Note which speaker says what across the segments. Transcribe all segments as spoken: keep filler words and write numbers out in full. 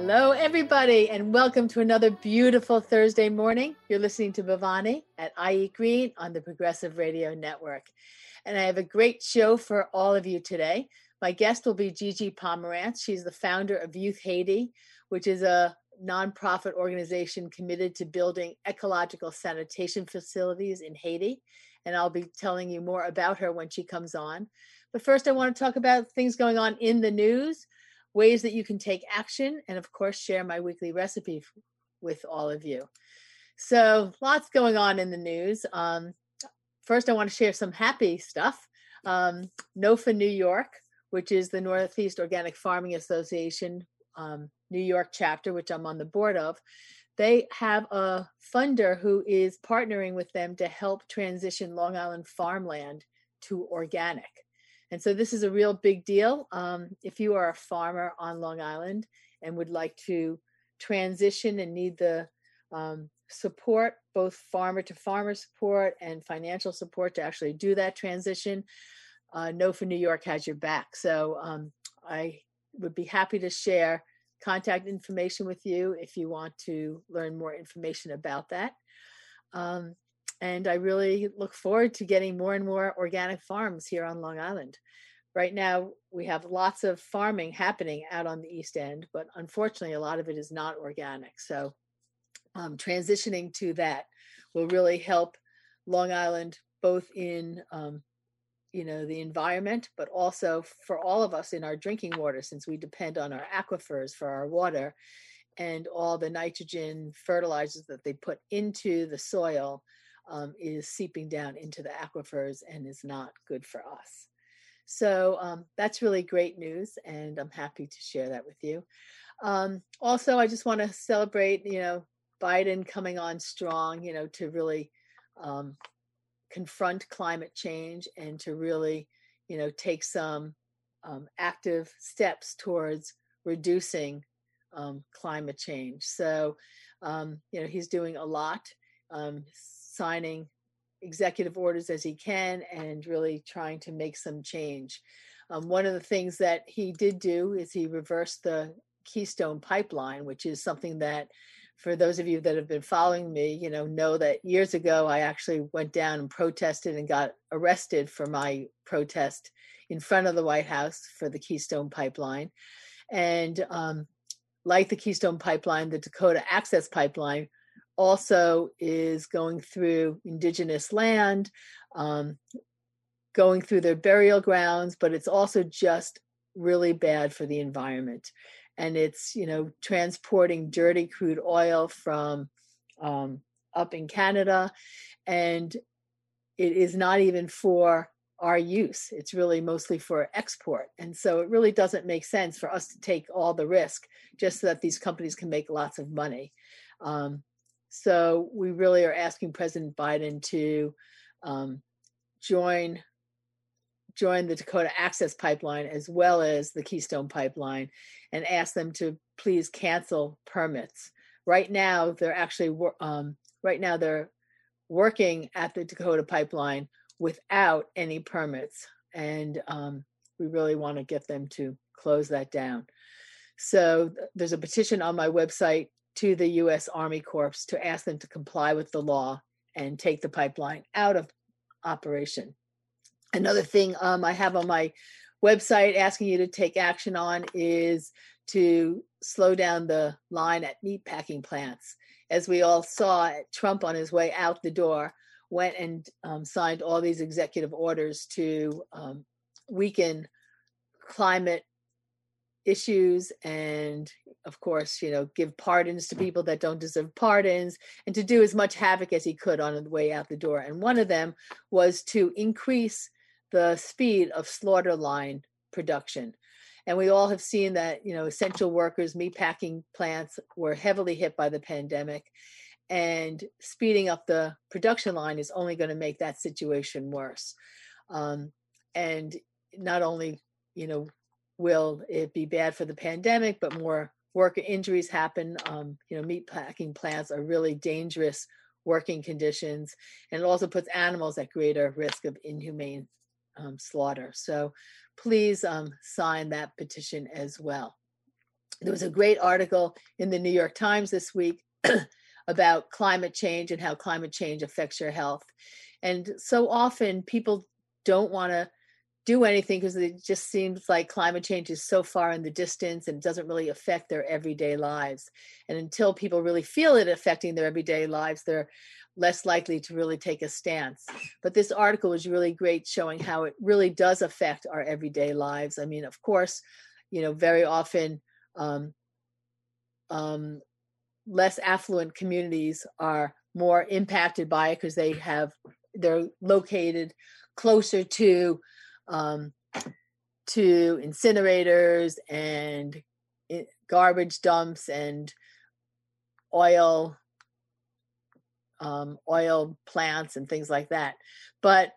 Speaker 1: Hello, everybody, and welcome to another beautiful Thursday morning. You're listening to Bhavani at I Eat Green on the Progressive Radio Network. And I have a great show for all of you today. My guest will be Gigi Pomerantz. She's the founder of Youth Haiti, which is a nonprofit organization committed to building ecological sanitation facilities in Haiti. And I'll be telling you more about her when she comes on. But first, I want to talk about things going on in the news, ways that you can take action, and of course, share my weekly recipe f- with all of you. So lots going on in the news. Um, first, I want to share some happy stuff. Um, NOFA New York, which is the Northeast Organic Farming Association, um, New York chapter, which I'm on the board of, they have a funder who is partnering with them to help transition Long Island farmland to organic. And so this is a real big deal. Um, if you are a farmer on Long Island and would like to transition and need the um, support, both farmer to farmer support and financial support to actually do that transition, uh, NOFA New York has your back. So um, I would be happy to share contact information with you if you want to learn more information about that. Um, And I really look forward to getting more and more organic farms here on Long Island. Right now, we have lots of farming happening out on the East End, but unfortunately, a lot of it is not organic. So um, transitioning to that will really help Long Island, both in um, you know, the environment, but also for all of us in our drinking water, since we depend on our aquifers for our water and all the nitrogen fertilizers that they put into the soil um, is seeping down into the aquifers and is not good for us. So um, that's really great news, and I'm happy to share that with you. Um, also, I just want to celebrate, you know, Biden coming on strong, you know, to really um, confront climate change and to really, you know, take some um, active steps towards reducing um, climate change. So, um, you know, he's doing a lot, um, signing executive orders as he can and really trying to make some change. Um, one of the things that he did do is he reversed the Keystone Pipeline, which is something that, for those of you that have been following me, you know, know that years ago, I actually went down and protested and got arrested for my protest in front of the White House for the Keystone Pipeline. And um, like the Keystone Pipeline, the Dakota Access Pipeline also is going through indigenous land, um, going through their burial grounds, but it's also just really bad for the environment. And it's, you know, transporting dirty crude oil from um, up in Canada. And it is not even for our use. It's really mostly for export. And so it really doesn't make sense for us to take all the risk just so that these companies can make lots of money. Um, so we really are asking President Biden to um, join join the Dakota Access Pipeline as well as the Keystone Pipeline and ask them to please cancel permits. Right now, they're actually um, right now they're working at the Dakota Pipeline without any permits, and um, we really want to get them to close that down. So th- there's a petition on my website to the U S Army Corps to ask them to comply with the law and take the pipeline out of operation. Another thing um, I have on my website asking you to take action on is to slow down the line at meatpacking plants. As we all saw, Trump on his way out the door went and um, signed all these executive orders to um, weaken climate issues and, of course, you know, give pardons to people that don't deserve pardons and to do as much havoc as he could on the way out the door. And one of them was to increase the speed of slaughter line production. And we all have seen that, you know, essential workers, meatpacking plants were heavily hit by the pandemic, and speeding up the production line is only going to make that situation worse. Um, and not only, you know, will it be bad for the pandemic, but more worker injuries happen. Um, you know, meatpacking plants are really dangerous working conditions, and it also puts animals at greater risk of inhumane um, slaughter. So please um, sign that petition as well. There was a great article in the New York Times this week about climate change and how climate change affects your health. And so often people don't want to do anything because it just seems like climate change is so far in the distance and doesn't really affect their everyday lives. And until people really feel it affecting their everyday lives, they're less likely to really take a stance. But this article was really great, showing how it really does affect our everyday lives. I mean, of course, you know, very often um, um, less affluent communities are more impacted by it because they have, they're located closer to um, to incinerators and garbage dumps and oil um, oil plants and things like that. But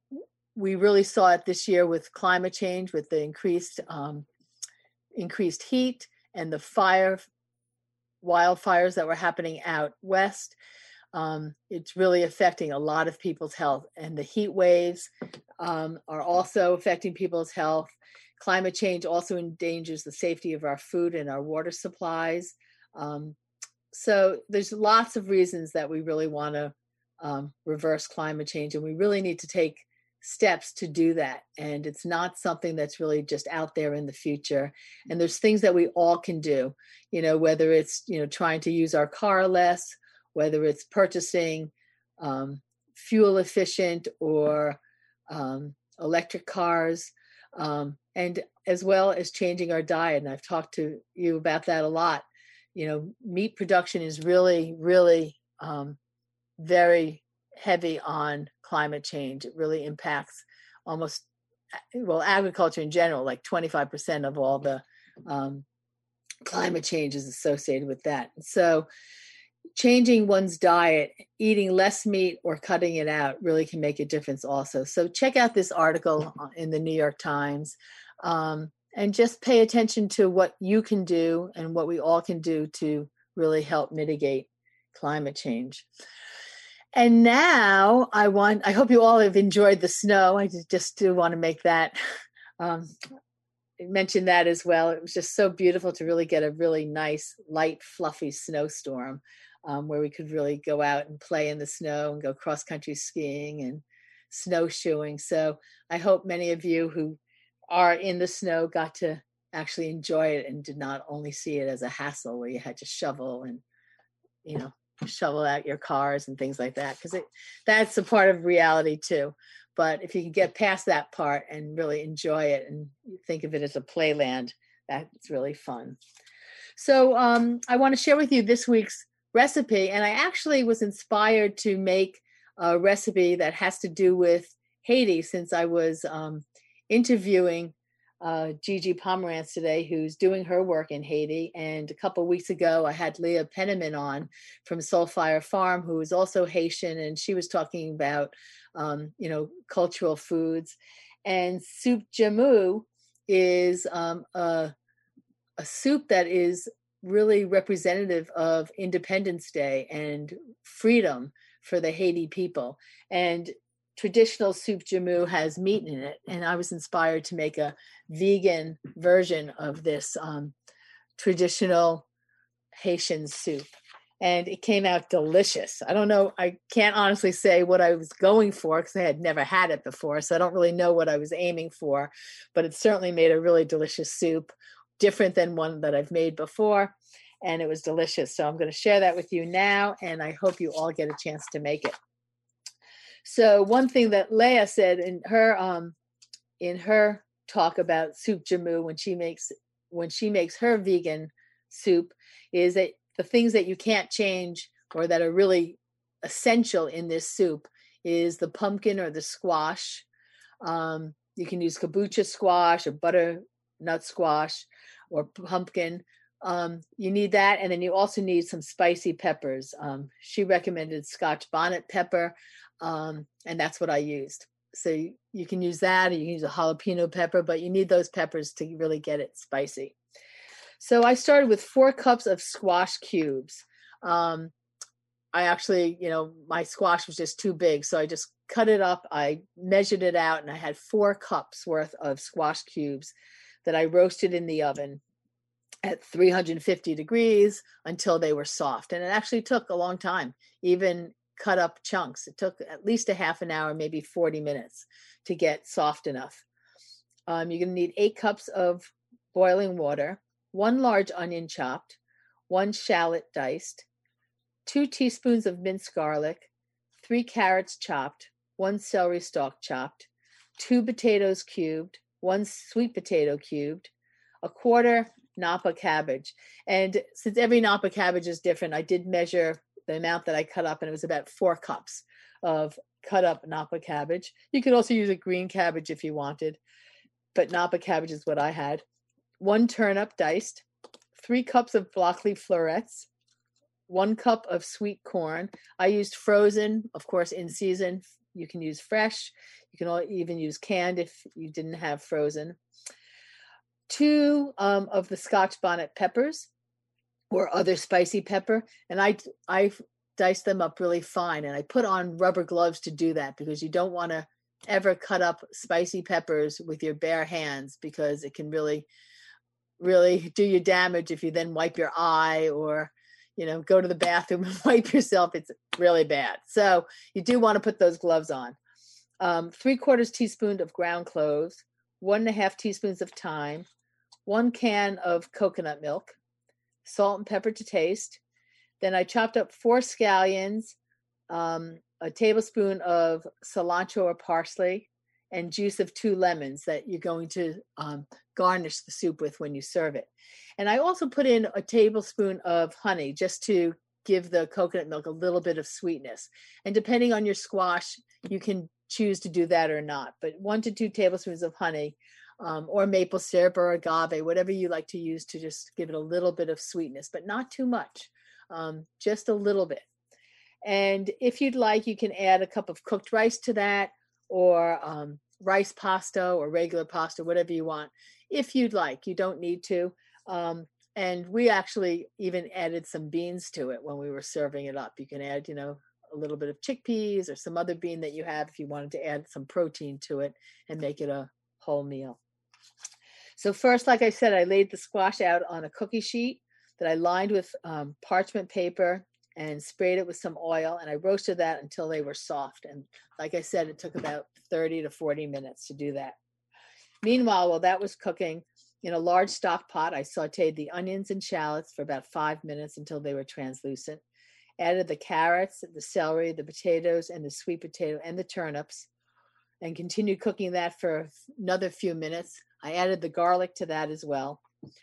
Speaker 1: we really saw it this year with climate change, with the increased um, increased heat and the fire wildfires that were happening out west. Um, it's really affecting a lot of people's health, and the heat waves um, are also affecting people's health. Climate change also endangers the safety of our food and our water supplies. Um, so there's lots of reasons that we really want to um, reverse climate change, and we really need to take steps to do that. And it's not something that's really just out there in the future. And there's things that we all can do, you know, whether it's, you know, trying to use our car less, whether it's purchasing um, fuel efficient or um, electric cars, um, and as well as changing our diet. And I've talked to you about that a lot. You know, meat production is really, really um, very heavy on climate change. It really impacts almost, well, agriculture in general, like twenty-five percent of all the um, climate change is associated with that. So changing one's diet, eating less meat or cutting it out really can make a difference also. So check out this article in the New York Times um, and just pay attention to what you can do and what we all can do to really help mitigate climate change. And now I want, I hope you all have enjoyed the snow. I just do want to make that, um, mention that as well. It was just so beautiful to really get a really nice, light, fluffy snowstorm um, where we could really go out and play in the snow and go cross-country skiing and snowshoeing. So I hope many of you who are in the snow got to actually enjoy it and did not only see it as a hassle where you had to shovel and, you know, shovel out your cars and things like that, because it that's a part of reality too. But if you can get past that part and really enjoy it and think of it as a playland, that's really fun. So um, I want to share with you this week's recipe, and I actually was inspired to make a recipe that has to do with Haiti, since I was um, interviewing Uh, Gigi Pomerantz today, who's doing her work in Haiti. And a couple of weeks ago, I had Leah Penniman on from Soulfire Farm, who is also Haitian, and she was talking about, um, you know, cultural foods. And soup jamu is um, a, a soup that is really representative of Independence Day and freedom for the Haiti people. And traditional soup jamu has meat in it, and I was inspired to make a vegan version of this um, traditional Haitian soup, and it came out delicious. I don't know, I can't honestly say what I was going for because I had never had it before, so I don't really know what I was aiming for, but it certainly made a really delicious soup, different than one that I've made before, and it was delicious. So I'm going to share that with you now, and I hope you all get a chance to make it. So one thing that Leah said in her um, in her talk about soup jamu when she makes when she makes her vegan soup is that the things that you can't change or that are really essential in this soup is the pumpkin or the squash. Um, you can use kabocha squash or butternut squash or pumpkin. Um, you need that, and then you also need some spicy peppers. Um, she recommended Scotch bonnet pepper. Um, and that's what I used. So you, you can use that, or you can use a jalapeno pepper, but you need those peppers to really get it spicy. So I started with four cups of squash cubes. Um, I actually, you know, my squash was just too big, so I just cut it up. I measured it out, and I had four cups worth of squash cubes that I roasted in the oven. at three hundred fifty degrees until they were soft. And it actually took a long time, even cut up chunks. It took at least a half an hour, maybe forty minutes to get soft enough. Um, you're going to need eight cups of boiling water, one large onion chopped, one shallot diced, two teaspoons of minced garlic, three carrots chopped, one celery stalk chopped, two potatoes cubed, one sweet potato cubed, a quarter Napa cabbage. And since every Napa cabbage is different, I did measure the amount that I cut up, and it was about four cups of cut up Napa cabbage. You could also use a green cabbage if you wanted, but Napa cabbage is what I had. One turnip diced, three cups of broccoli florets, one cup of sweet corn. I used frozen, of course, in season. You can use fresh. You can even use canned if you didn't have frozen. Two um, of the Scotch bonnet peppers or other spicy pepper. And I, I diced them up really fine. And I put on rubber gloves to do that because you don't want to ever cut up spicy peppers with your bare hands because it can really, really do you damage if you then wipe your eye or, you know, go to the bathroom and wipe yourself. It's really bad. So you do want to put those gloves on. Um, three quarters teaspoon of ground cloves, one and a half teaspoons of thyme, one can of coconut milk, salt and pepper to taste. Then I chopped up four scallions, um, a tablespoon of cilantro or parsley, and juice of two lemons that you're going to um, garnish the soup with when you serve it. And I also put in a tablespoon of honey just to give the coconut milk a little bit of sweetness. And depending on your squash, you can choose to do that or not. But one to two tablespoons of honey um, or maple syrup or agave, whatever you like to use to just give it a little bit of sweetness, but not too much, um, just a little bit. And if you'd like, you can add a cup of cooked rice to that, or um, rice pasta or regular pasta, whatever you want. If you'd like, you don't need to. Um, and we actually even added some beans to it when we were serving it up. You can add, you know, a little bit of chickpeas or some other bean that you have if you wanted to add some protein to it and make it a whole meal. So first, like I said, I laid the squash out on a cookie sheet that I lined with um, parchment paper and sprayed it with some oil, and I roasted that until they were soft. And like I said, it took about thirty to forty minutes to do that. Meanwhile, while that was cooking, in a large stock pot, I sauteed the onions and shallots for about five minutes until they were translucent. Added the carrots, the celery, the potatoes, and the sweet potato, and the turnips, and continued cooking that for another few minutes. I added the garlic to that as well.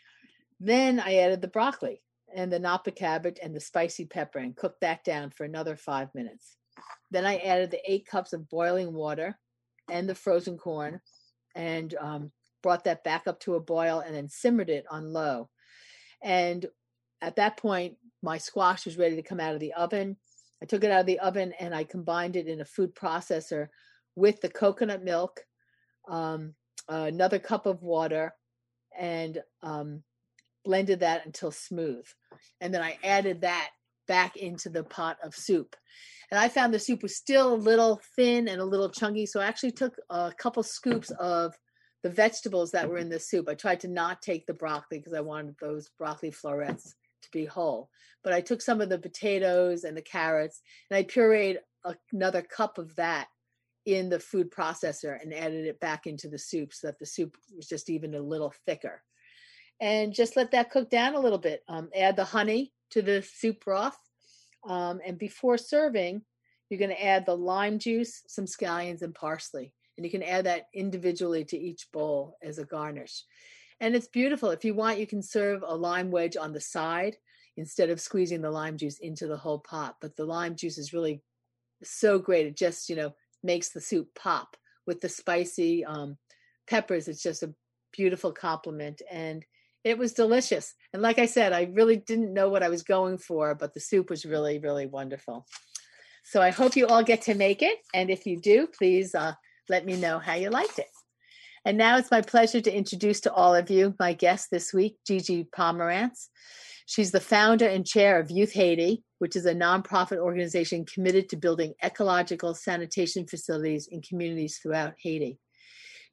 Speaker 1: Then I added the broccoli and the Napa cabbage and the spicy pepper and cooked that down for another five minutes. Then I added the eight cups of boiling water and the frozen corn and um, brought that back up to a boil and then simmered it on low. And at that point, my squash was ready to come out of the oven. I took it out of the oven and I combined it in a food processor with the coconut milk, um, uh, another cup of water, and um, blended that until smooth. And then I added that back into the pot of soup. And I found the soup was still a little thin and a little chunky. So I actually took a couple scoops of the vegetables that were in the soup. I tried to not take the broccoli because I wanted those broccoli florets to be whole. But I took some of the potatoes and the carrots and I pureed another cup of that in the food processor and added it back into the soup so that the soup was just even a little thicker. And just let that cook down a little bit. Um, add the honey to the soup broth. Um, and before serving, you're going to add the lime juice, some scallions, and parsley. And you can add that individually to each bowl as a garnish. And it's beautiful. If you want, you can serve a lime wedge on the side instead of squeezing the lime juice into the whole pot. But the lime juice is really so great. It just, you know, makes the soup pop with the spicy um, peppers. It's just a beautiful compliment. And it was delicious. And like I said, I really didn't know what I was going for, but the soup was really, really wonderful. So I hope you all get to make it. And if you do, please uh, let me know how you liked it. And now it's my pleasure to introduce to all of you my guest this week, Gigi Pomerantz. She's the founder and chair of Youth Haiti, which is a nonprofit organization committed to building ecological sanitation facilities in communities throughout Haiti.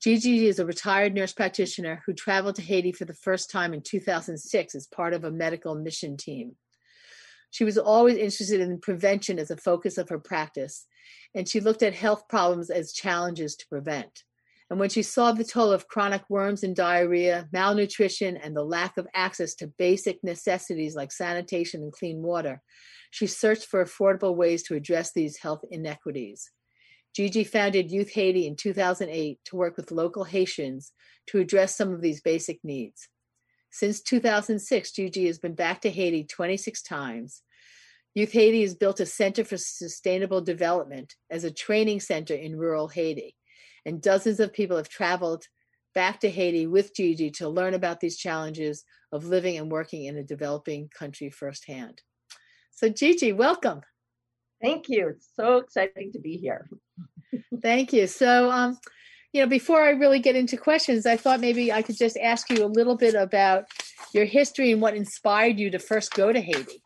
Speaker 1: Gigi is a retired nurse practitioner who traveled to Haiti for the first time in two thousand six as part of a medical mission team. She was always interested in prevention as a focus of her practice, and she looked at health problems as challenges to prevent. And when she saw the toll of chronic worms and diarrhea, malnutrition, and the lack of access to basic necessities like sanitation and clean water, she searched for affordable ways to address these health inequities. Gigi founded Youth Haiti in two thousand eight to work with local Haitians to address some of these basic needs. Since two thousand six, Gigi has been back to Haiti twenty-six times. Youth Haiti has built a Center for Sustainable Development as a training center in rural Haiti. And dozens of people have traveled back to Haiti with Gigi to learn about these challenges of living and working in a developing country firsthand. So Gigi, welcome.
Speaker 2: Thank you. It's so exciting to be here.
Speaker 1: Thank you. So, um, you know, before I really get into questions, I thought maybe I could just ask you a little bit about your history and what inspired you to first go to Haiti.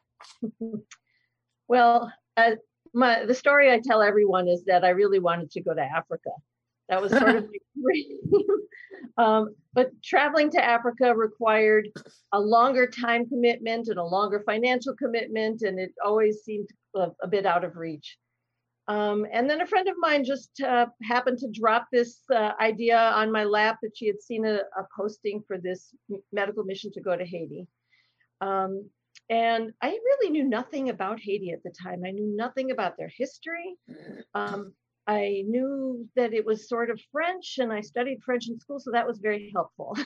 Speaker 2: Well, uh, my, the story I tell everyone is that I really wanted to go to Africa. That was sort of my dream. Um, but traveling to Africa required a longer time commitment and a longer financial commitment, and it always seemed a, a bit out of reach. Um, and then a friend of mine just uh, happened to drop this uh, idea on my lap that she had seen a, a posting for this medical mission to go to Haiti. Um, and I really knew nothing about Haiti at the time. I knew nothing about their history. Um, I knew that it was sort of French, and I studied French in school, so that was very helpful.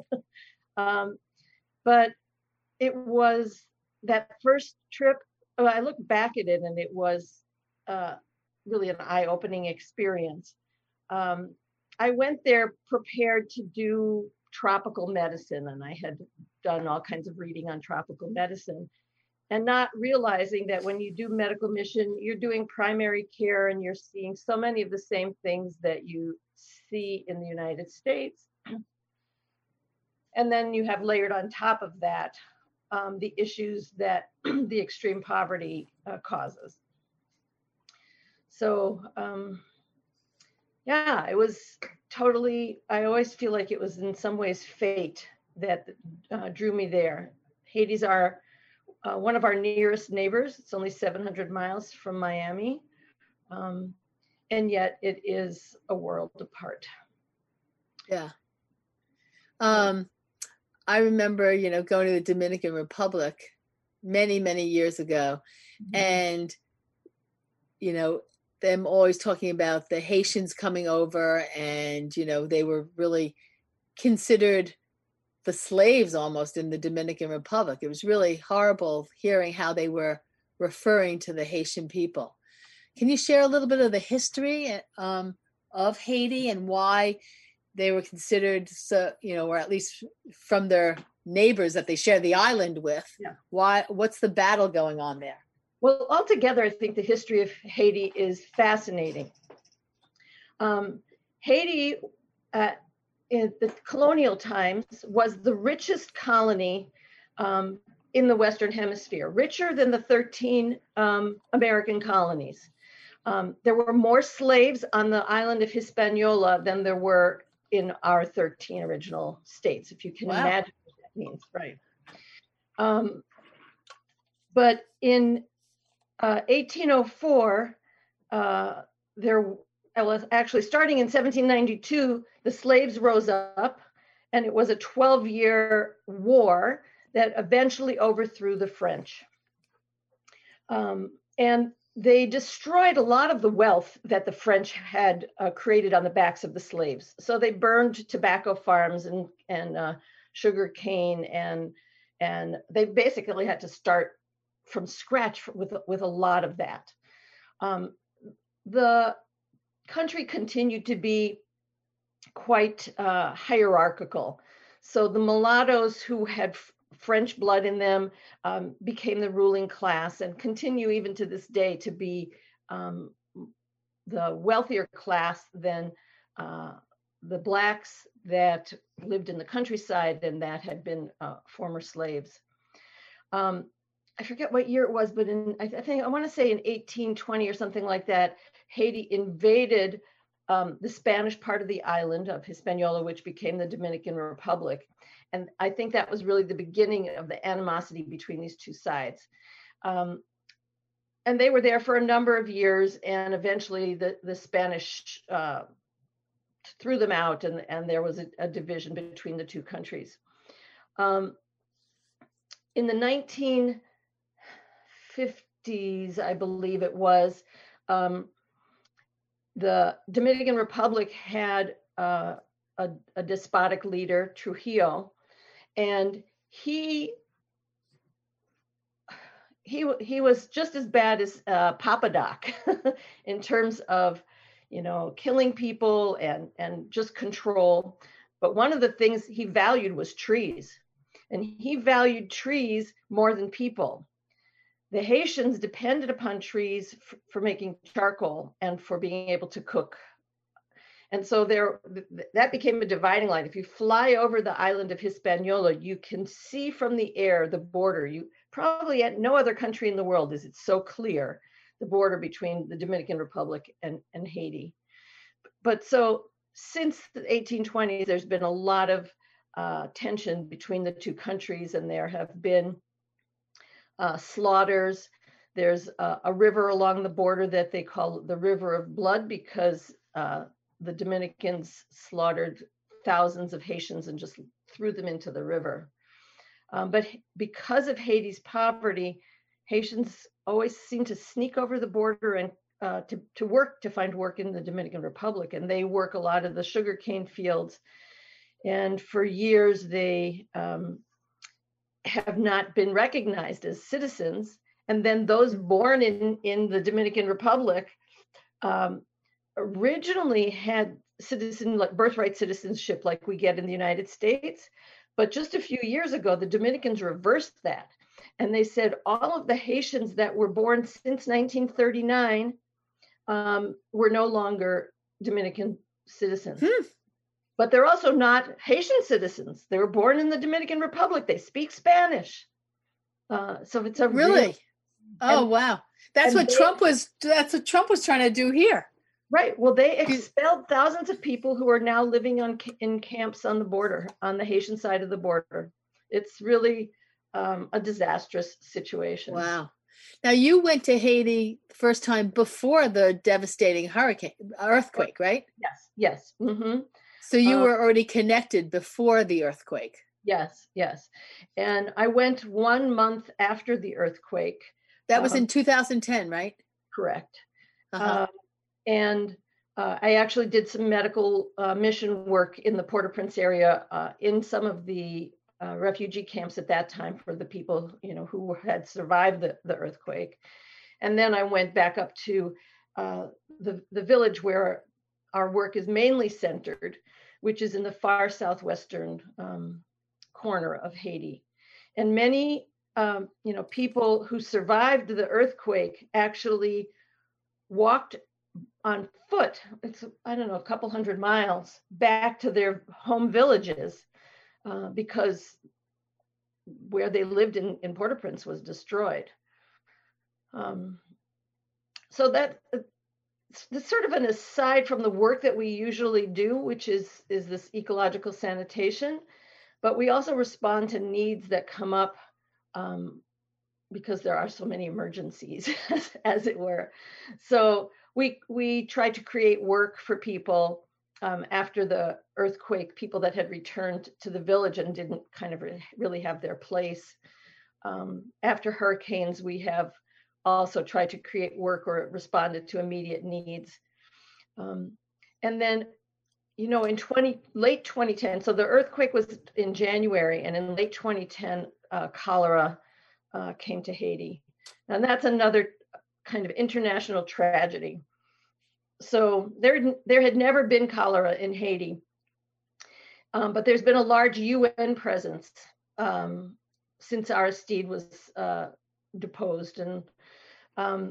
Speaker 2: um, but it was that first trip, well, I look back at it, and it was uh, really an eye-opening experience. Um, I went there prepared to do tropical medicine, and I had done all kinds of reading on tropical medicine, and not realizing that when you do medical mission, you're doing primary care and you're seeing so many of the same things that you see in the United States. And then you have layered on top of that um, the issues that the extreme poverty uh, causes. So um, yeah, it was totally, I always feel like it was in some ways fate that uh, drew me there. Haiti's our Uh, one of our nearest neighbors. It's only seven hundred miles from Miami. Um, and yet it is a world apart.
Speaker 1: Yeah. Um, I remember, you know, going to the Dominican Republic many, many years ago, mm-hmm. and, you know, them always talking about the Haitians coming over, and, you know, they were really considered the slaves almost in the Dominican Republic. It was really horrible hearing how they were referring to the Haitian people. Can you share a little bit of the history um, of Haiti and why they were considered, so, you know, or at least from their neighbors that they share the island with? Yeah. Why? What's the battle going on there?
Speaker 2: Well, altogether, I think the history of Haiti is fascinating. Um, Haiti, uh, in the colonial times, was the richest colony um, in the Western Hemisphere, richer than the thirteen um, American colonies. Um, there were more slaves on the island of Hispaniola than there were in our thirteen original states, if you can wow. imagine what that means. Right. Um, but in uh, eighteen oh four, uh, there was actually, starting in seventeen ninety-two, the slaves rose up, and it was a twelve-year war that eventually overthrew the French. Um, and they destroyed a lot of the wealth that the French had uh, created on the backs of the slaves. So they burned tobacco farms and, and uh, sugar cane, and, and they basically had to start from scratch with, with a lot of that. Um, the country continued to be quite uh, hierarchical. So the mulattoes who had f- French blood in them um, became the ruling class, and continue even to this day to be um, the wealthier class than uh, the Blacks that lived in the countryside and that had been uh, former slaves. Um, I forget what year it was, but in I, th- I think I want to say in eighteen twenty or something like that, Haiti invaded um, the Spanish part of the island of Hispaniola, which became the Dominican Republic. And I think that was really the beginning of the animosity between these two sides. Um, and they were there for a number of years, and eventually the, the Spanish uh, threw them out, and, and there was a, a division between the two countries. Um, in the nineteen fifties, I believe it was, um, the Dominican Republic had uh, a, a despotic leader, Trujillo, and he he he was just as bad as uh, Papa Doc in terms of, you know, killing people and and just control. But one of the things he valued was trees, and he valued trees more than people. The Haitians depended upon trees f- for making charcoal and for being able to cook. And so there, that became a dividing line. If you fly over the island of Hispaniola, you can see from the air the border. You probably at no other country in the world is it so clear, the border between the Dominican Republic and, and Haiti. But so since the eighteen twenties, there's been a lot of uh, tension between the two countries, and there have been Uh, slaughters. There's uh, a river along the border that they call the River of Blood, because uh, the Dominicans slaughtered thousands of Haitians and just threw them into the river. Um, but because of Haiti's poverty, Haitians always seem to sneak over the border and uh, to, to work, to find work in the Dominican Republic. And they work a lot of the sugarcane fields. And for years, they um, have not been recognized as citizens. And then those born in, in the Dominican Republic um, originally had citizen, like birthright citizenship like we get in the United States. But just a few years ago, the Dominicans reversed that. And they said all of the Haitians that were born since nineteen thirty-nine um, were no longer Dominican citizens. Hmm. But they're also not Haitian citizens. They were born in the Dominican Republic. They speak Spanish. Uh, so it's a
Speaker 1: really,
Speaker 2: real,
Speaker 1: oh
Speaker 2: and,
Speaker 1: wow, that's what they, Trump was. That's what Trump was trying to do here.
Speaker 2: Right. Well, they expelled thousands of people who are now living on in camps on the border, on the Haitian side of the border. It's really um, a disastrous situation.
Speaker 1: Wow. Now you went to Haiti the first time before the devastating hurricane, earthquake, right?
Speaker 2: Yes. Yes. Mm-hmm.
Speaker 1: So you were already connected before the earthquake.
Speaker 2: Yes, yes. And I went one month after the earthquake.
Speaker 1: That was um, in two thousand ten, right?
Speaker 2: Correct.
Speaker 1: Uh-huh.
Speaker 2: Um, and uh, I actually did some medical uh, mission work in the Port-au-Prince area uh, in some of the uh, refugee camps at that time for the people, you know, who had survived the, the earthquake. And then I went back up to uh, the, the village where our work is mainly centered, which is in the far southwestern um, corner of Haiti. And many, um, you know, people who survived the earthquake actually walked on foot, it's, I don't know, a couple hundred miles back to their home villages uh, because where they lived in, in Port-au-Prince was destroyed. Um, so that, It's sort of an aside from the work that we usually do, which is, is this ecological sanitation, but we also respond to needs that come up um, because there are so many emergencies, as, as it were. So we we try to create work for people um, after the earthquake, people that had returned to the village and didn't kind of re- really have their place. Um, after hurricanes, we have also tried to create work or responded to immediate needs. Um, and then, you know, in twenty, late twenty ten, so the earthquake was in January, and in late twenty ten, uh, cholera uh, came to Haiti. And that's another kind of international tragedy. So there, there had never been cholera in Haiti, um, but there's been a large U N presence um, since Aristide was uh, deposed. And um,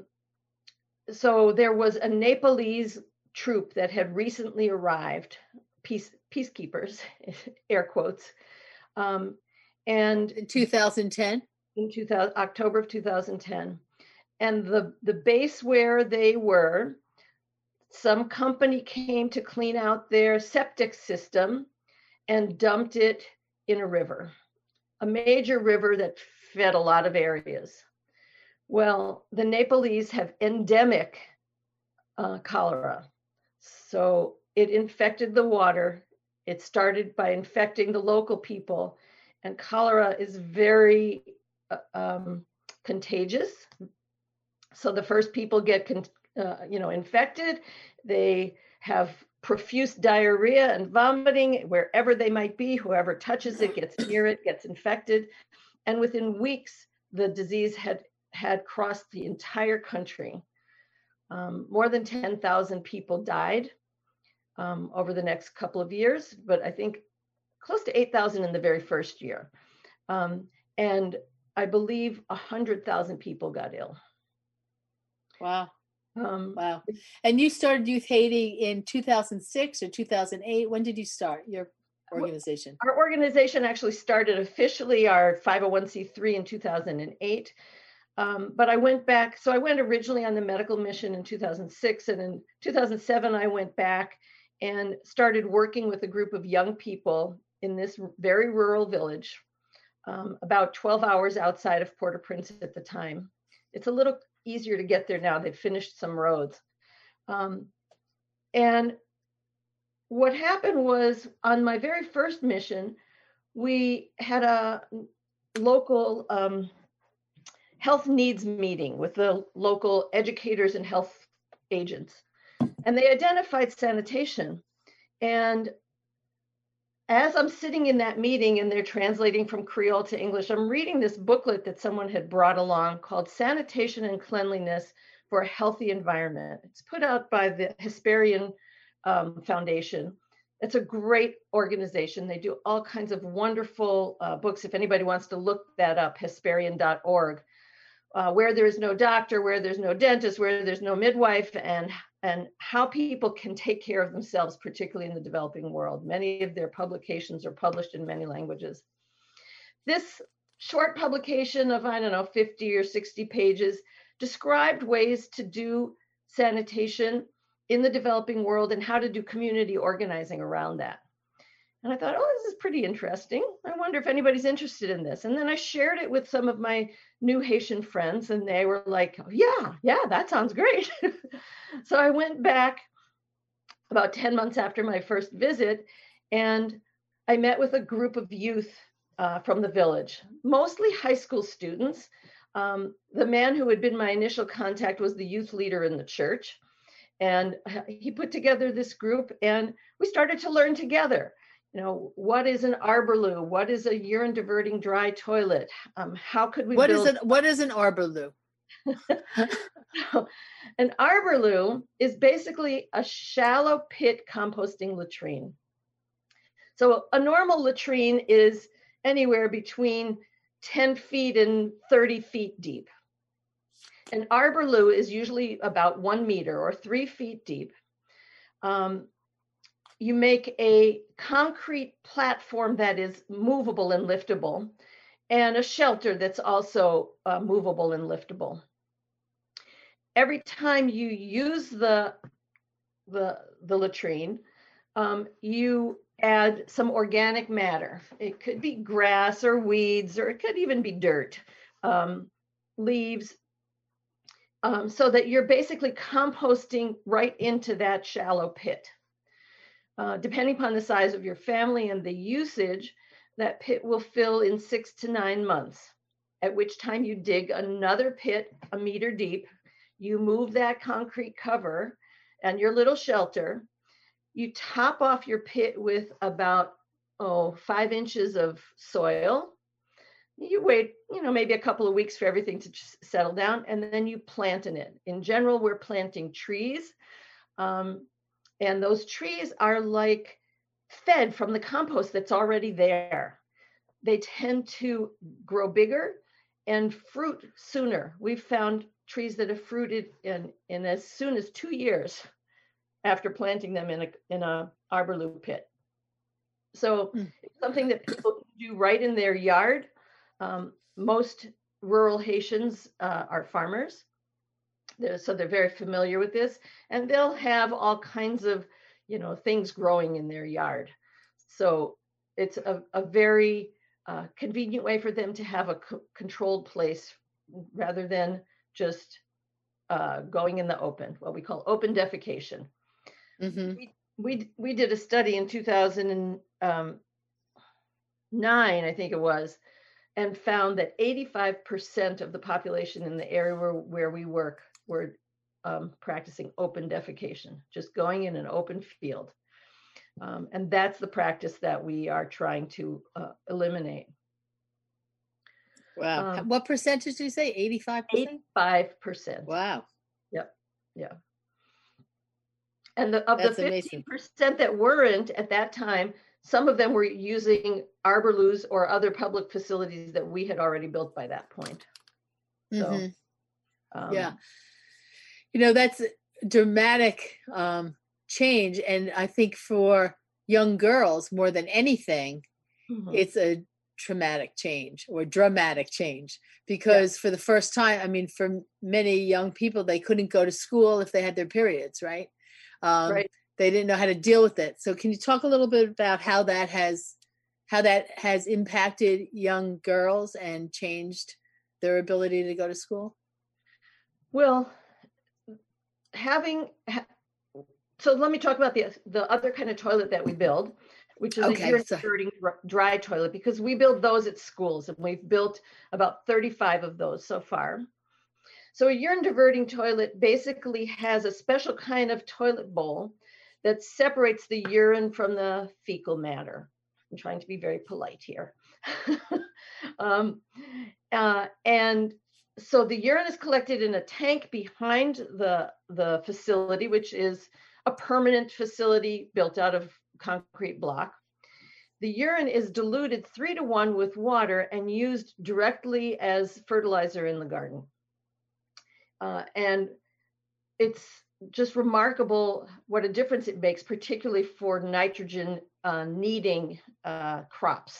Speaker 2: so there was a Nepalese troop that had recently arrived, peace peacekeepers, air quotes, um, and
Speaker 1: in two thousand ten,
Speaker 2: in two thousand, October of two thousand ten, and the the base where they were, some company came to clean out their septic system and dumped it in a river, a major river that fed a lot of areas. Well, the Nepalese have endemic uh, cholera. So it infected the water. It started by infecting the local people, and cholera is very uh, um, contagious. So the first people get, con- uh, you know, infected. They have profuse diarrhea and vomiting wherever they might be. Whoever touches it gets near it, gets infected. And within weeks, the disease had, had crossed the entire country. Um, more than ten thousand people died um, over the next couple of years, but I think close to eight thousand in the very first year. Um, and I believe one hundred thousand people got ill.
Speaker 1: Wow. Um, wow. And you started Youth Haiti in two thousand six or two thousand eight. When did you start your organization?
Speaker 2: Our organization actually started officially, our five oh one c three, in two thousand eight. Um, but I went back, so I went originally on the medical mission in two thousand six, and in two thousand seven, I went back and started working with a group of young people in this very rural village, um, about twelve hours outside of Port-au-Prince at the time. It's a little easier to get there now. They've finished some roads. Um, and what happened was, on my very first mission, we had a local um, health needs meeting with the local educators and health agents. And they identified sanitation. And as I'm sitting in that meeting and they're translating from Creole to English, I'm reading this booklet that someone had brought along called Sanitation and Cleanliness for a Healthy Environment. It's put out by the Hesperian um, Foundation. It's a great organization. They do all kinds of wonderful uh, books. If anybody wants to look that up, hesperian dot org. Uh, where there's no doctor, where there's no dentist, where there's no midwife, and, and how people can take care of themselves, particularly in the developing world. Many of their publications are published in many languages. This short publication of, I don't know, fifty or sixty pages described ways to do sanitation in the developing world and how to do community organizing around that. And I thought, oh, this is pretty interesting. I wonder if anybody's interested in this. And then I shared it with some of my new Haitian friends, and they were like, yeah, yeah, that sounds great. So I went back about ten months after my first visit, and I met with a group of youth uh, from the village, mostly high school students. Um, the man who had been my initial contact was the youth leader in the church. And he put together this group, and we started to learn together. You know, what is an arborloo? What is a urine diverting dry toilet? Um, how could we
Speaker 1: what
Speaker 2: build?
Speaker 1: Is it, what is an arborloo?
Speaker 2: An arborloo is basically a shallow pit composting latrine. So a normal latrine is anywhere between ten feet and thirty feet deep. An arborloo is usually about one meter or three feet deep. Um, You make a concrete platform that is movable and liftable, and a shelter that's also uh, movable and liftable. Every time you use the, the, the latrine, um, you add some organic matter. It could be grass or weeds, or it could even be dirt, um, leaves, um, so that you're basically composting right into that shallow pit. Uh, depending upon the size of your family and the usage, that pit will fill in six to nine months, at which time you dig another pit a meter deep. You move that concrete cover and your little shelter. You top off your pit with about, oh, five inches of soil. You wait, you know, maybe a couple of weeks for everything to settle down, and then you plant in it. In general, we're planting trees. Um, And those trees are like fed from the compost that's already there. They tend to grow bigger and fruit sooner. We've found trees that have fruited in, in as soon as two years after planting them in a, in a arborloo pit. So mm. it's something that people do right in their yard. Um, most rural Haitians uh, are farmers. They're, so they're very familiar with this, and they'll have all kinds of, you know, things growing in their yard. So it's a, a very uh, convenient way for them to have a co- controlled place rather than just uh, going in the open, what we call open defecation.
Speaker 1: Mm-hmm.
Speaker 2: We, we, we did a study in two thousand nine, I think it was, and found that eighty-five percent of the population in the area where, where we work were um, practicing open defecation, just going in an open field. Um, and that's the practice that we are trying to uh, eliminate.
Speaker 1: Wow.
Speaker 2: Um,
Speaker 1: what percentage did you say? eighty-five percent?
Speaker 2: eighty-five percent.
Speaker 1: Wow.
Speaker 2: Yep. Yeah. And the, of
Speaker 1: That's
Speaker 2: the fifteen percent that weren't at that time, some of them were using arbor-loos or other public facilities that we had already built by that point. So,
Speaker 1: mm-hmm.
Speaker 2: um,
Speaker 1: yeah. You know, that's a dramatic um, change. And I think for young girls, more than anything, mm-hmm. it's a traumatic change or dramatic change, because yeah. for the first time, I mean, for many young people, they couldn't go to school if they had their periods, right? Um,
Speaker 2: right.
Speaker 1: They didn't know how to deal with it. So can you talk a little bit about how that has, how that has impacted young girls and changed their ability to go to school?
Speaker 2: Well, having, so let me talk about the, the other kind of toilet that we build, which is okay, a urine diverting dry toilet, because we build those at schools, and we've built about thirty-five of those so far. So a urine diverting toilet basically has a special kind of toilet bowl that separates the urine from the fecal matter. I'm trying to be very polite here. um, uh, and so the urine is collected in a tank behind the, the facility, which is a permanent facility built out of concrete block. The urine is diluted three to one with water and used directly as fertilizer in the garden. Uh, and it's just remarkable what a difference it makes, particularly for nitrogen uh, needing uh, crops.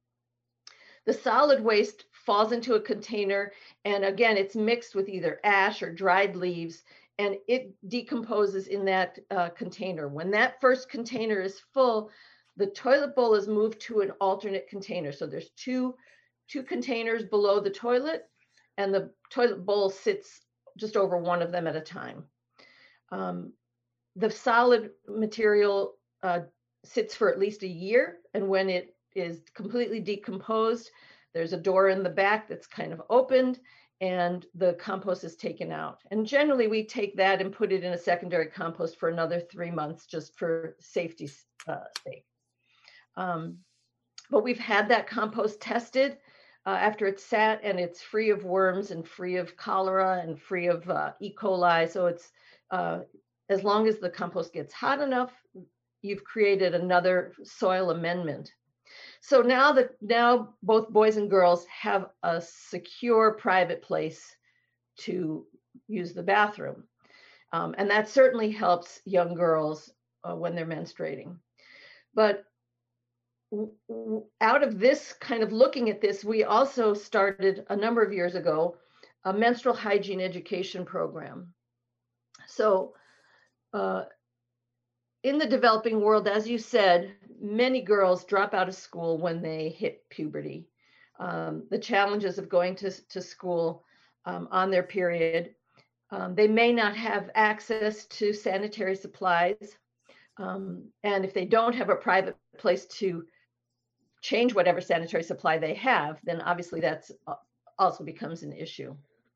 Speaker 2: The solid waste falls into a container, and again, it's mixed with either ash or dried leaves, and it decomposes in that uh, container. When that first container is full, the toilet bowl is moved to an alternate container. So there's two, two containers below the toilet, and the toilet bowl sits just over one of them at a time. Um, the solid material uh, sits for at least a year, and when it is completely decomposed, there's a door in the back that's kind of opened, and the compost is taken out. And generally, we take that and put it in a secondary compost for another three months, just for safety's uh, sake. Um, but we've had that compost tested uh, after it's sat, and it's free of worms and free of cholera and free of uh, E. coli. So it's uh, as long as the compost gets hot enough, you've created another soil amendment. So now that now both boys and girls have a secure private place to use the bathroom. Um, and that certainly helps young girls uh, when they're menstruating. But w- w- out of this kind of looking at this, we also started a number of years ago a menstrual hygiene education program. So uh, in the developing world, as you said, many girls drop out of school when they hit puberty. Um, the challenges of going to, to school um, on their period. Um, they may not have access to sanitary supplies. Um, and if they don't have a private place to change whatever sanitary supply they have, then obviously that's also becomes an issue.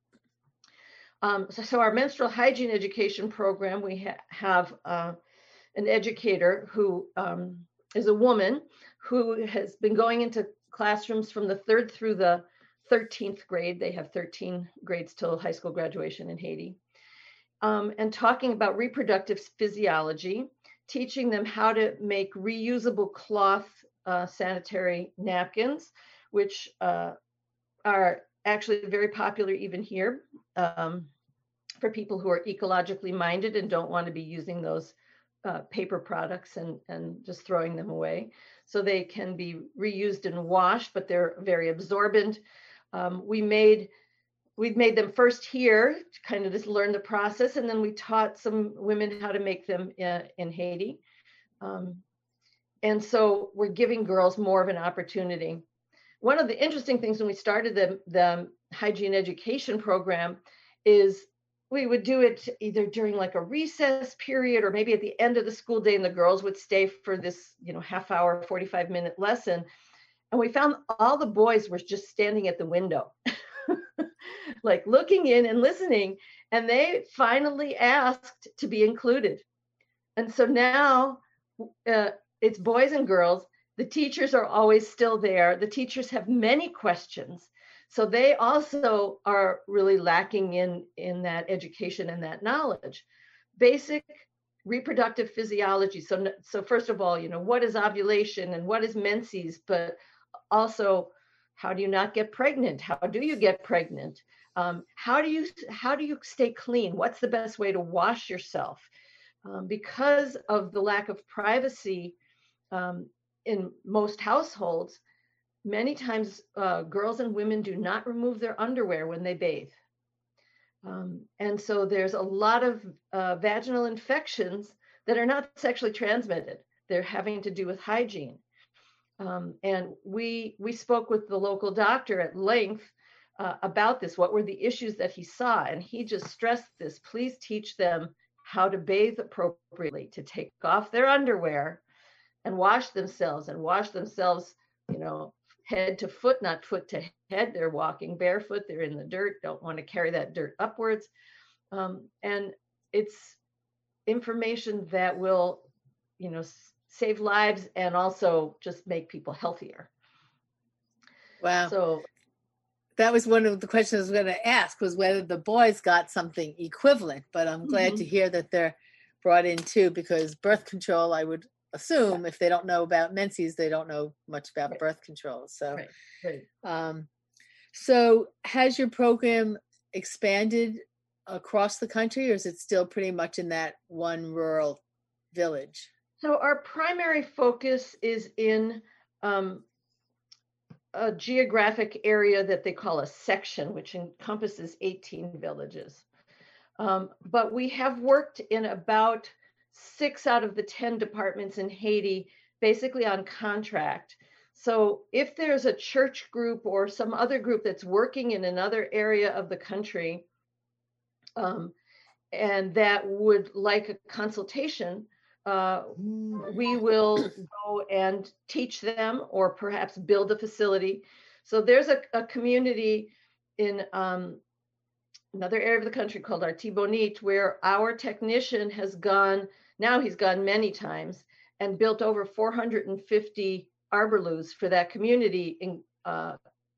Speaker 2: Um, so, so our menstrual hygiene education program, we ha- have uh, an educator who um, is a woman who has been going into classrooms from the third through the thirteenth grade. They have thirteen grades till high school graduation in Haiti. Um, and talking about reproductive physiology, teaching them how to make reusable cloth uh, sanitary napkins, which uh, are actually very popular even here um, for people who are ecologically minded and don't want to be using those uh, paper products and, and just throwing them away. So they can be reused and washed, but they're very absorbent. Um, we made we'd made them first here to kind of just learn the process, and then we taught some women how to make them uh, in Haiti. Um, and so we're giving girls more of an opportunity. One of the interesting things when we started the, the hygiene education program is we would do it either during like a recess period or maybe at the end of the school day, and the girls would stay for this, you know, half hour, forty-five minute lesson. And we found all the boys were just standing at the window, like looking in and listening. And they finally asked to be included. And so now uh, it's boys and girls. The teachers are always still there. The teachers have many questions. So they also are really lacking in, in that education and that knowledge. Basic reproductive physiology. So, so first of all, you know, what is ovulation and what is menses, but also how do you not get pregnant? How do you get pregnant? Um, how do you how do you stay clean? What's the best way to wash yourself? Um, because of the lack of privacy um, in most households, many times uh, girls and women do not remove their underwear when they bathe. Um, and so there's a lot of uh, vaginal infections that are not sexually transmitted. They're having to do with hygiene. Um, and we we spoke with the local doctor at length uh, about this. What were the issues that he saw? And he just stressed this: please teach them how to bathe appropriately, to take off their underwear and wash themselves and wash themselves, you know, head to foot, not foot to head. They're walking barefoot. They're in the dirt. Don't want to carry that dirt upwards. Um, and it's information that will, you know, save lives and also just make people healthier.
Speaker 1: Wow.
Speaker 2: So
Speaker 1: that was one of the questions I was going to ask, was whether the boys got something equivalent, but I'm glad mm-hmm. to hear that they're brought in too, because birth control, I would assume, yeah. if they don't know about menses, they don't know much about right. birth control. So,
Speaker 2: right. Right.
Speaker 1: Um, so has your program expanded across the country, or is it still pretty much in that one rural village?
Speaker 2: So our primary focus is in um, a geographic area that they call a section, which encompasses eighteen villages. Um, but we have worked in about six out of the ten departments in Haiti, basically on contract. So if there's a church group or some other group that's working in another area of the country, um, and that would like a consultation, Uh, we will go and teach them or perhaps build a facility. So there's a, a community in um, another area of the country called Artibonite, where our technician has gone, now he's gone many times, and built over four hundred fifty arborloos for that community in, uh,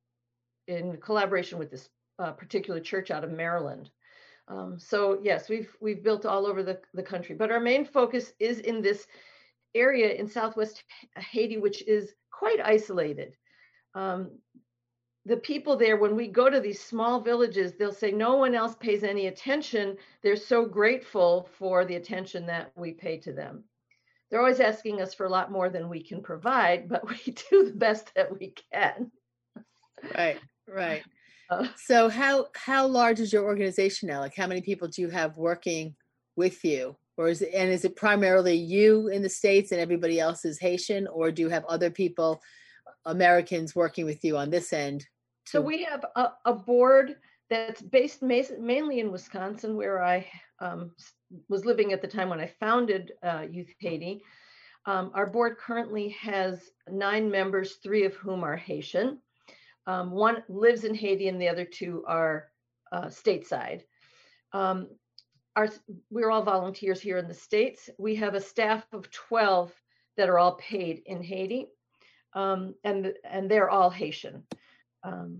Speaker 2: in collaboration with this uh, particular church out of Maryland. Um, so yes, we've we've built all over the, the country, but our main focus is in this area in Southwest Haiti, which is quite isolated. Um, the people there, when we go to these small villages, they'll say no one else pays any attention. They're so grateful for the attention that we pay to them. They're always asking us for a lot more than we can provide, but we do the best that we can.
Speaker 1: Right, right. So how how large is your organization now? Like, how many people do you have working with you? Or is it, and is it primarily you in the States and everybody else is Haitian, or do you have other people, Americans, working with you on this end? To...
Speaker 2: So we have a, a board that's based mainly in Wisconsin, where I um, was living at the time when I founded uh, Youth Haiti. Um, our board currently has nine members, three of whom are Haitian. Um, one lives in Haiti and the other two are uh, stateside. Um, our, we're all volunteers here in the States. We have a staff of twelve that are all paid in Haiti, um, and, and they're all Haitian. Um,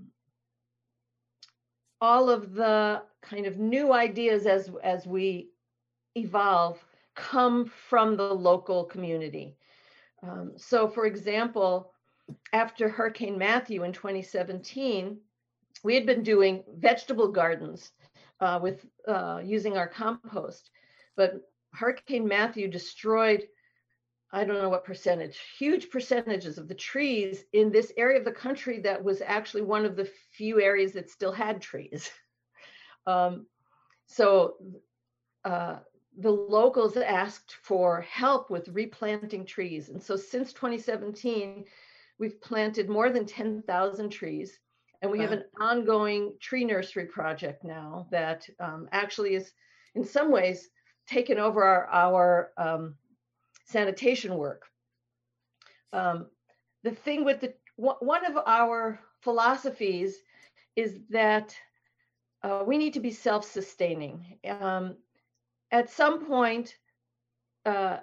Speaker 2: all of the kind of new ideas as, as we evolve come from the local community. Um, so for example, after Hurricane Matthew in twenty seventeen, we had been doing vegetable gardens uh, with uh, using our compost, but Hurricane Matthew destroyed, I don't know what percentage, huge percentages of the trees in this area of the country that was actually one of the few areas that still had trees. Um, so uh, the locals asked for help with replanting trees. And so since twenty seventeen, we've planted more than ten thousand trees. And we wow. have an ongoing tree nursery project now that um, actually is in some ways taken over our, our um, sanitation work. Um, the thing with the, one of our philosophies is that uh, we need to be self-sustaining. Um, at some point, uh,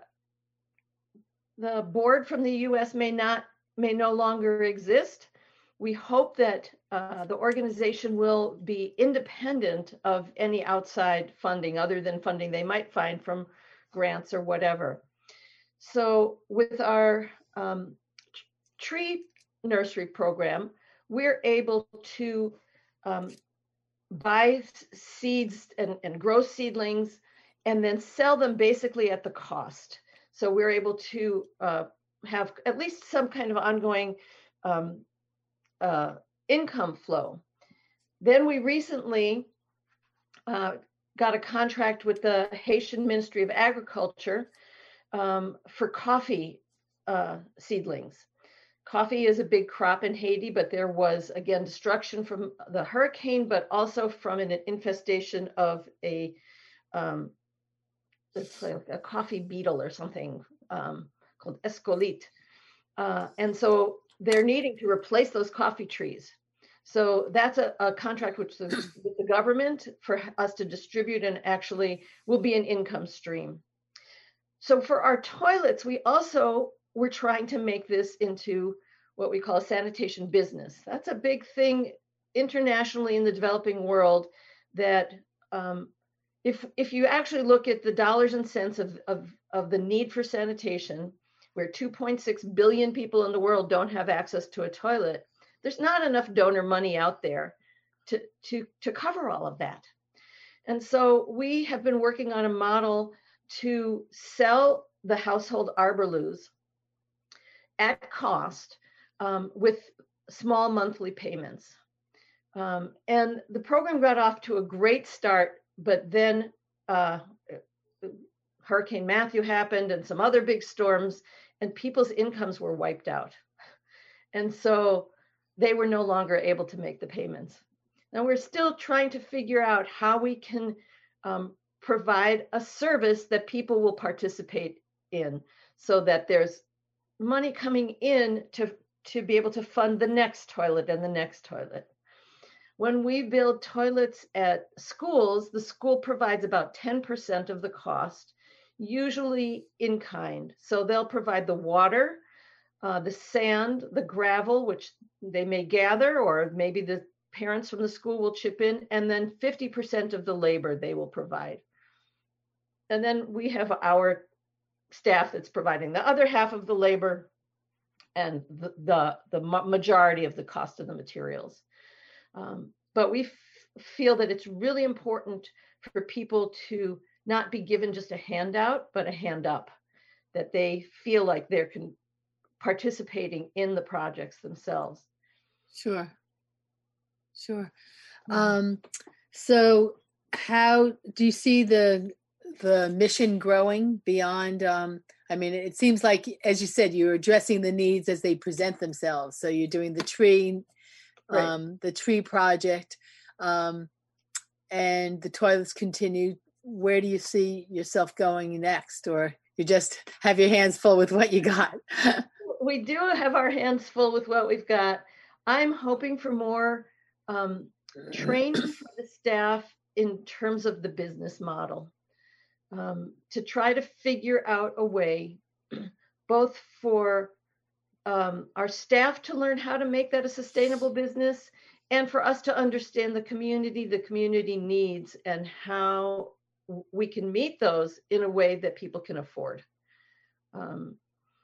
Speaker 2: the board from the U S may not, may no longer exist. We hope that uh, the organization will be independent of any outside funding other than funding they might find from grants or whatever. So with our um, tree nursery program, we're able to um, buy seeds and, and grow seedlings and then sell them basically at the cost. So we're able to uh, have at least some kind of ongoing um, uh, income flow. Then we recently uh, got a contract with the Haitian Ministry of Agriculture um, for coffee uh, seedlings. Coffee is a big crop in Haiti, but there was, again, destruction from the hurricane, but also from an infestation of a, um, it's like a coffee beetle or something um, called escolite. Uh, and so they're needing to replace those coffee trees. So that's a, a contract which the, with the government for us to distribute and actually will be an income stream. So for our toilets, we also we're trying to make this into what we call a sanitation business. That's a big thing internationally in the developing world that um, if, if you actually look at the dollars and cents of, of, of the need for sanitation, where two point six billion people in the world don't have access to a toilet, there's not enough donor money out there to, to, to cover all of that. And so we have been working on a model to sell the household arbor at cost um, with small monthly payments. Um, and the program got off to a great start, but then uh, Hurricane Matthew happened and some other big storms, and people's incomes were wiped out. And so they were no longer able to make the payments. Now we're still trying to figure out how we can um, provide a service that people will participate in so that there's money coming in to, to be able to fund the next toilet and the next toilet. When we build toilets at schools, the school provides about ten percent of the cost, usually in kind. So they'll provide the water, uh, the sand, the gravel, which they may gather, or maybe the parents from the school will chip in, and then fifty percent of the labor they will provide. And then we have our staff that's providing the other half of the labor and the, the, the majority of the cost of the materials. Um, but we f- feel that it's really important for people to not be given just a handout, but a hand up, that they feel like they're con- participating in the projects themselves.
Speaker 1: Sure. Sure. Mm-hmm. Um, so how do you see the the mission growing beyond, um, I mean, it seems like, as you said, you're addressing the needs as they present themselves. So you're doing the tree,
Speaker 2: right.
Speaker 1: um, the tree project, um, and the toilets continue. Where do you see yourself going next? Or you just have your hands full with what you got?
Speaker 2: We do have our hands full with what we've got. I'm hoping for more um, training for the staff in terms of the business model. Um, to try to figure out a way, both for um, our staff to learn how to make that a sustainable business, and for us to understand the community, the community needs, and how we can meet those in a way that people can afford. Um,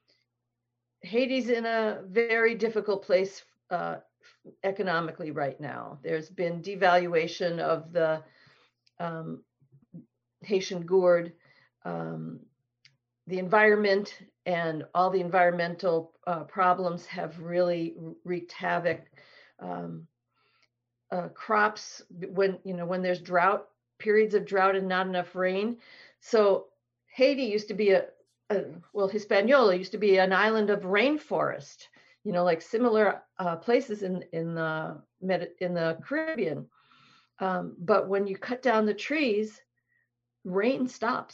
Speaker 2: Haiti's in a very difficult place uh, economically right now. There's been devaluation of the um, Haitian gourd, um, the environment and all the environmental uh, problems have really wreaked havoc. Um, uh, crops when, you know, when there's drought, periods of drought and not enough rain. So Haiti used to be a, a well, Hispaniola used to be an island of rainforest, you know, like similar uh, places in, in the Med- in the Caribbean. Um, but when you cut down the trees, rain stops.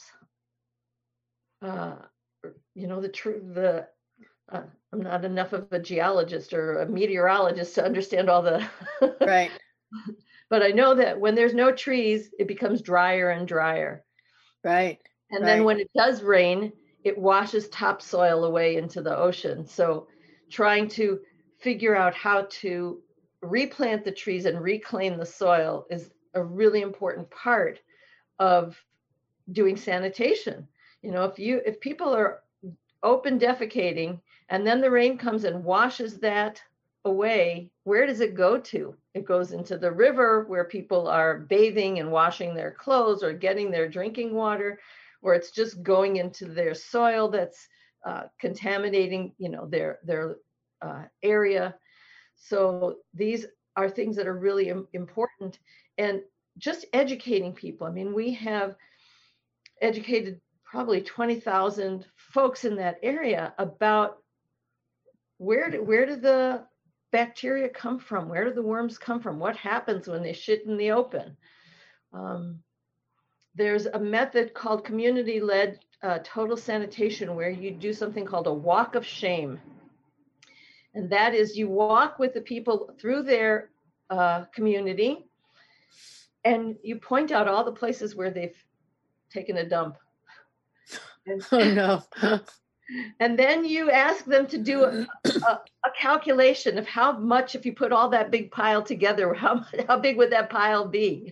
Speaker 2: Uh, you know, the tr- the uh, I'm not enough of a geologist or a meteorologist to understand all the
Speaker 1: right.
Speaker 2: But I know that when there's no trees, it becomes drier and drier.
Speaker 1: Right.
Speaker 2: And
Speaker 1: right.
Speaker 2: then when it does rain, it washes topsoil away into the ocean. So trying to figure out how to replant the trees and reclaim the soil is a really important part of doing sanitation. You know, if you if people are open defecating and then the rain comes and washes that away, where does it go to? It goes into the river where people are bathing and washing their clothes or getting their drinking water, or it's just going into their soil that's uh, contaminating, you know, their their uh, area. So these are things that are really im- important, and just educating people. I mean, we have educated probably twenty thousand folks in that area about where do, where do the bacteria come from? Where do the worms come from? What happens when they shit in the open? Um, there's a method called community-led uh, total sanitation where you do something called a walk of shame. And that is you walk with the people through their uh, community and you point out all the places where they've taken a dump. And,
Speaker 1: oh, no.
Speaker 2: and then you ask them to do a, a, a calculation of how much, if you put all that big pile together, how, how big would that pile be?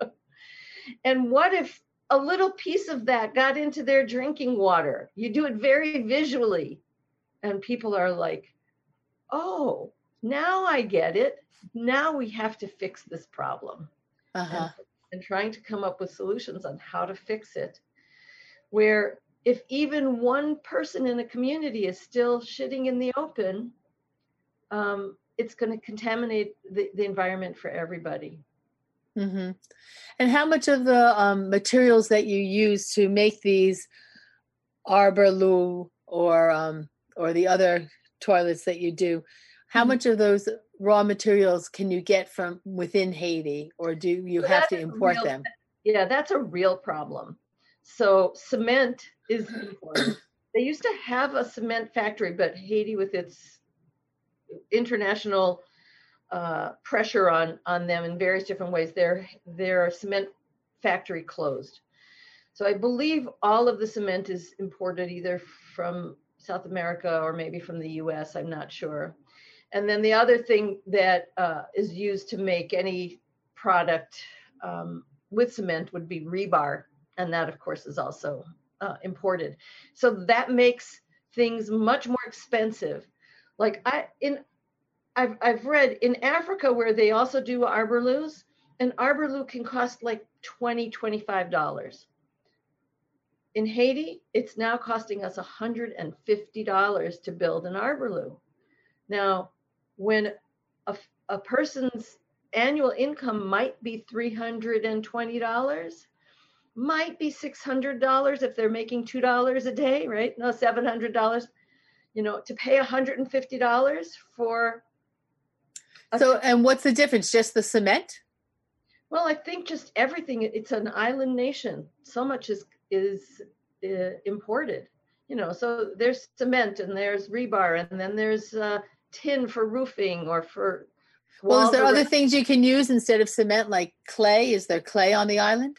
Speaker 2: And what if a little piece of that got into their drinking water? You do it very visually. And people are like, oh, now I get it. Now we have to fix this problem. Uh-huh. And, and trying to come up with solutions on how to fix it. Where if even one person in a community is still shitting in the open, um, it's going to contaminate the, the environment for everybody.
Speaker 1: Mm-hmm. And how much of the um, materials that you use to make these Arborloo or um, or the other toilets that you do, how mm-hmm. much of those raw materials can you get from within Haiti, or do you so have to import
Speaker 2: real,
Speaker 1: them?
Speaker 2: Yeah, that's a real problem. So cement is important. They used to have a cement factory, but Haiti, with its international uh, pressure on, on them in various different ways, their, their cement factory closed. So I believe all of the cement is imported either from South America or maybe from the U S, I'm not sure. And then the other thing that uh, is used to make any product um, with cement would be rebar. And that, of course, is also uh, imported. So that makes things much more expensive. Like I, in, I've, I've read in Africa where they also do Arborloos, an Arborloo can cost like twenty dollars, twenty-five dollars. In Haiti, it's now costing us one hundred fifty dollars to build an Arborloo. Now, when a, a person's annual income might be three hundred twenty dollars, might be six hundred dollars if they're making two dollars a day, right? No, seven hundred dollars, you know, to pay one hundred fifty dollars for.
Speaker 1: So, t- and what's the difference? Just the cement?
Speaker 2: Well, I think just everything. It's an island nation. So much is, is uh, imported, you know, so there's cement and there's rebar and then there's uh, tin for roofing or for walls.
Speaker 1: Well, is there
Speaker 2: around.
Speaker 1: other things you can use instead of cement, like clay? Is there clay on the island?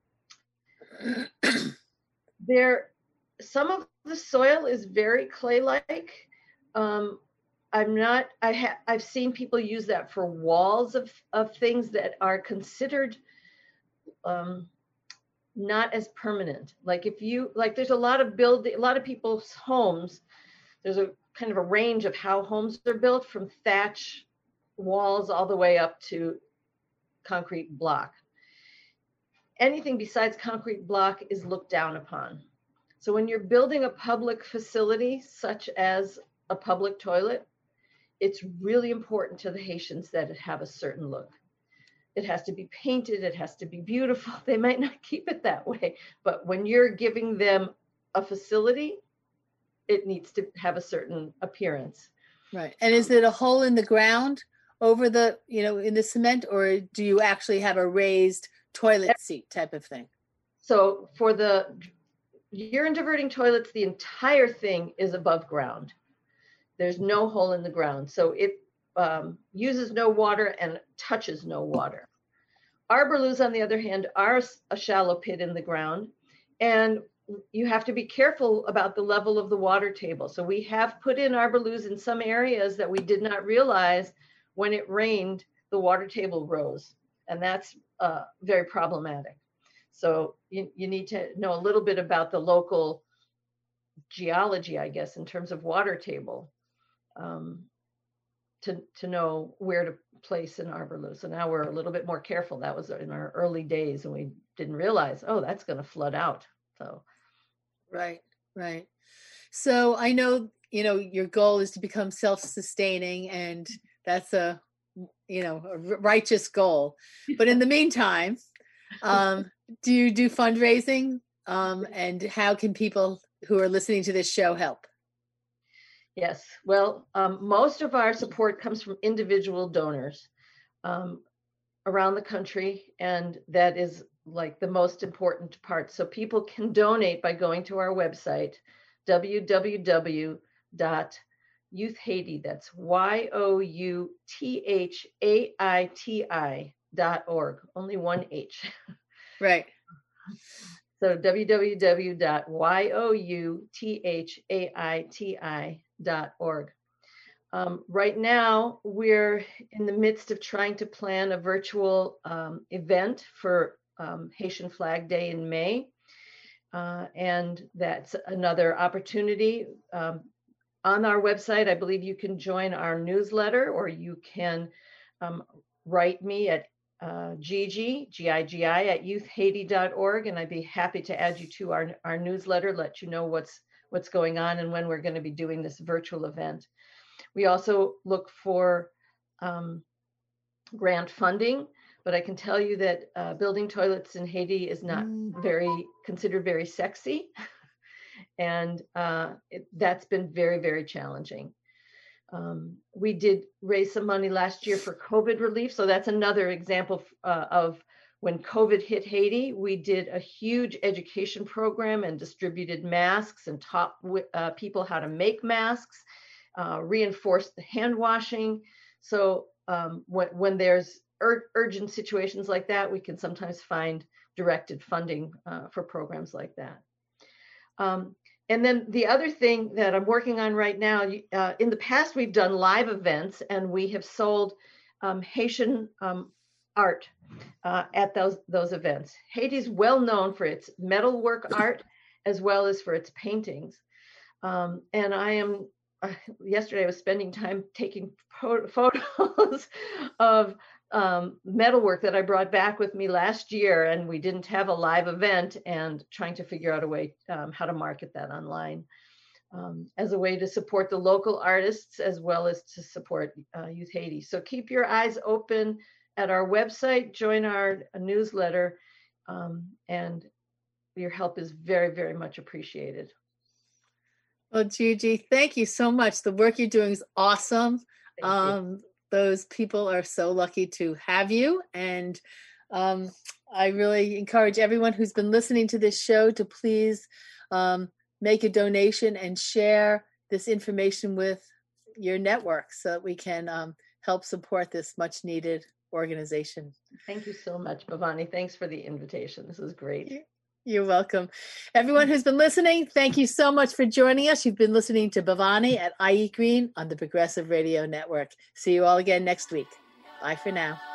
Speaker 2: There, some of the soil is very clay-like. Um, I'm not, I ha, I've seen people use that for walls of, of things that are considered um, not as permanent. Like if you, like there's a lot of building, a lot of people's homes, there's a kind of a range of how homes are built, from thatch walls all the way up to concrete block. Anything besides concrete block is looked down upon. So when you're building a public facility, such as a public toilet, it's really important to the Haitians that it have a certain look. it has to be painted, it has to be beautiful. They might not keep it that way, but when you're giving them a facility, it needs to have a certain appearance.
Speaker 1: Right. And is it a hole in the ground over the, you know, in the cement, or do you actually have a raised toilet seat type of thing?
Speaker 2: So for the urine diverting toilets, the entire thing is above ground. There's no hole in the ground. So it um, uses no water and touches no water. Arbor loos, on the other hand, are a shallow pit in the ground, and you have to be careful about the level of the water table. So we have put in arbor loos in some areas that we did not realize when it rained, the water table rose, and that's uh, very problematic. So you, you need to know a little bit about the local geology, I guess, in terms of water table, um, to, to know where to place an arbor loo. So now we're a little bit more careful. That was in our early days, and we didn't realize, oh, that's going to flood out. So,
Speaker 1: right, right. So I know, you know, your goal is to become self-sustaining, and that's a, you know, a righteous goal. But in the meantime, um, do you do fundraising? Um, and how can people who are listening to this show help?
Speaker 2: Yes. Well, um, most of our support comes from individual donors um, around the country, and that is like the most important part. So people can donate by going to our website, w w w dot youth haiti, that's Y O U T H A I T I dot org, only one H.
Speaker 1: Right.
Speaker 2: So w w w dot y o u t h a i t i dot org. Um, right now, we're in the midst of trying to plan a virtual um, event for um, Haitian Flag Day in May. Uh, and that's another opportunity. Um, on our website, I believe you can join our newsletter, or you can um, write me at uh, Gigi, G I G I, at youth haiti dot org, and I'd be happy to add you to our, our newsletter, let you know what's what's going on and when we're going to be doing this virtual event. We also look for um, grant funding, but I can tell you that uh, building toilets in Haiti is not very considered very sexy, and uh, it, that's been very, very challenging. Um, we did raise some money last year for COVID relief, so that's another example uh, of when COVID hit Haiti. We did a huge education program and distributed masks and taught uh, people how to make masks, uh, reinforced the hand washing. So um, when, when there's ur- urgent situations like that, we can sometimes find directed funding uh, for programs like that. Um, And then the other thing that I'm working on right now, uh, in the past, we've done live events, and we have sold um, Haitian um, art uh, at those, those events. Haiti's well known for its metalwork art as well as for its paintings. Um, and I am, uh, yesterday I was spending time taking po- photos of um, metalwork that I brought back with me last year, and we didn't have a live event, and trying to figure out a way um, how to market that online um, as a way to support the local artists as well as to support uh, Youth Haiti. So keep your eyes open at our website, join our newsletter, um, and your help is very, very much appreciated.
Speaker 1: Well, Gigi, thank you so much. The work you're doing is awesome.
Speaker 2: Thank
Speaker 1: Um,
Speaker 2: you.
Speaker 1: Those people are so lucky to have you. And um, I really encourage everyone who's been listening to this show to please um, make a donation and share this information with your network so that we can um, help support this much needed organization.
Speaker 2: Thank you so much, Bhavani. Thanks for the invitation. This is great.
Speaker 1: You're welcome. Everyone who's been listening, thank you so much for joining us. You've been listening to Bhavani at I Eat Green on the Progressive Radio Network. See you all again next week. Bye for now.